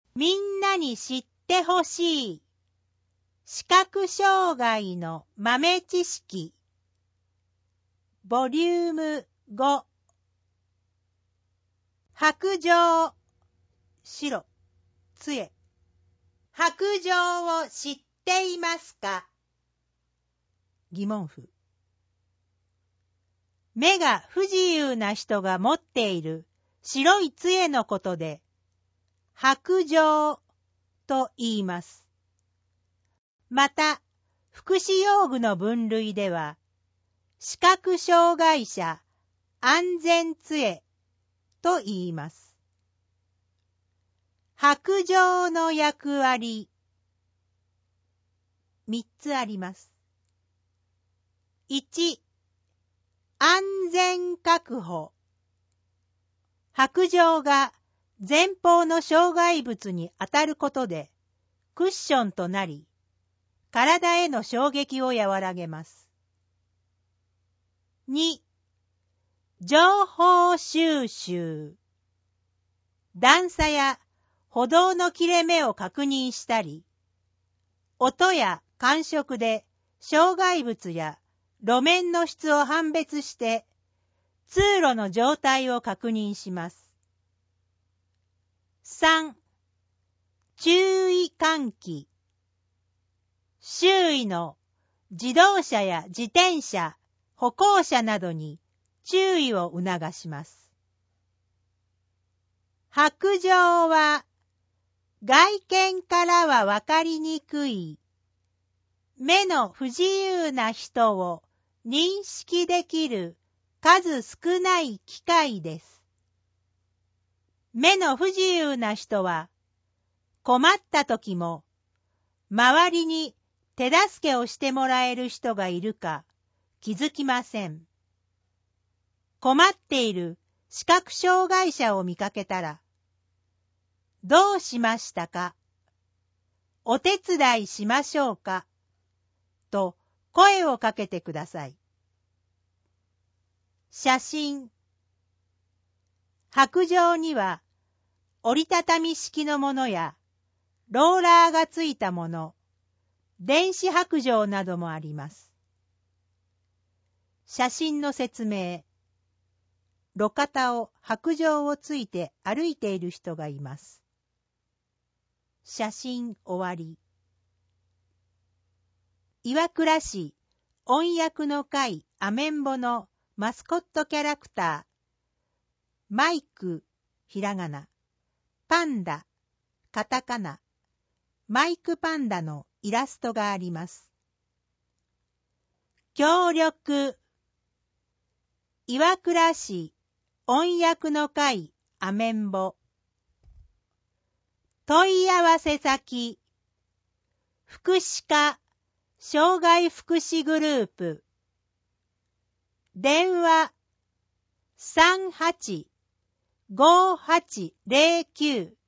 みんなに知ってほしい視覚障害の豆知識ボリューム5白杖白杖白杖を知っていますか？疑問符。目が不自由な人が持っている白い杖のことで白杖と言います。また、福祉用具の分類では、視覚障害者安全杖と言います。白杖の役割、3つあります。1、安全確保。白杖が前方の障害物に当たることでクッションとなり、体への衝撃を和らげます。2、情報収集。段差や歩道の切れ目を確認したり、音や感触で障害物や路面の質を判別して通路の状態を確認します。3、注意喚起。周囲の自動車や自転車、歩行者などに注意を促します。白杖は外見からはわかりにくい目の不自由な人を認識できる数少ない機械です。目の不自由な人は困った時も周りに手助けをしてもらえる人がいるか気づきません。困っている視覚障害者を見かけたら、どうしましたか？お手伝いしましょうか？と声をかけてください。写真。白杖には折りたたみ式のものやローラーがついたもの、電子白杖などもあります。写真の説明。路肩を白杖をついて歩いている人がいます。写真終わり。岩倉市音訳の会アメンボのマスコットキャラクター、マイク、ひらがな、パンダ、カタカナ、マイクパンダのイラストがあります。協力。岩倉市音訳の会アメンボ。問い合わせ先。福祉課障害福祉グループ。電話 38-5809